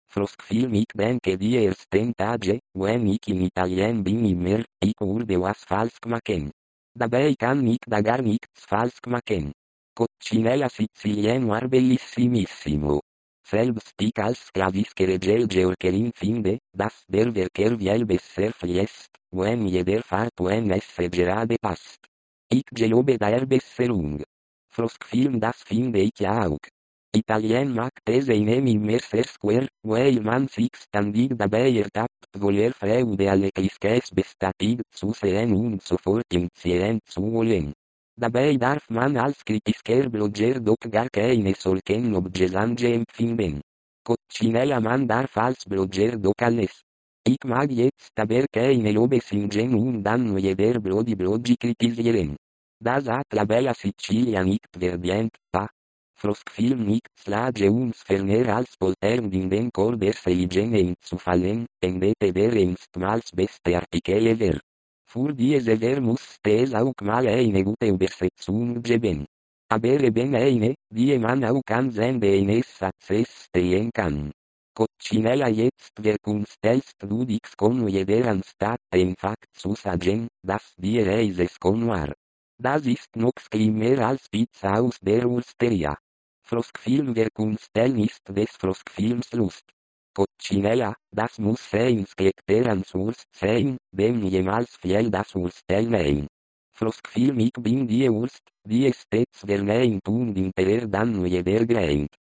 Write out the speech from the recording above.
Frostfilm ich denke die ersten Tage, wenn ich in Italien bin immer, ich würde was falsch machen. Dabei kann ich da gar nichts falsch machen. Coccinella Sicilien war bellissimissimo. Selbst ich als Klaviskere Georgerin finde, dass der Verkehr viel besser fließt, wenn jeder fährt wenn es gerade passt. Ich glaube der Besserung. Frostfilm das finde ich auch. Italien macht es einem immer sehr schwer, weil man sich ständig dabei ertappt, voller Freude alle Klischees bestätigt zu sehen und sofort imitieren zu wollen. Dabei darf man als kritischer Blogger doch gar keine solchen Objesange empfinden. Coccinella man darf als Blogger doch alles. Ich mag jetzt aber keine Lobeshymnen und dann jeder Bloggi kritisieren. Das hat la bella Sicilia nicht verdient, pa. Frostfilm nicht slage uns ferner als polternd in den Chor der Seligene zu fallen, endete der einstmals beste Artikel ever. Für diese musste es auch mal eine gute Übersetzung geben. Aber eben eine, die man auch an eines Satzes stehen kann. Coccinella jetzt der Kunst ist du dich con jeder anstatt einfach zu sagen, dass die Reise con war. Das ist noch schlimmer als Pizza aus der Osteria. Frostfilm der Kunstel ist des Frostfilms Lust. Coccinella, das muss Sehenscharakter ans Wurst sein, dem jemals fiel das Wurstel nein. Frostfilm ich bin die Wurst, die stets der Nein tun hinterher dann jeder greint.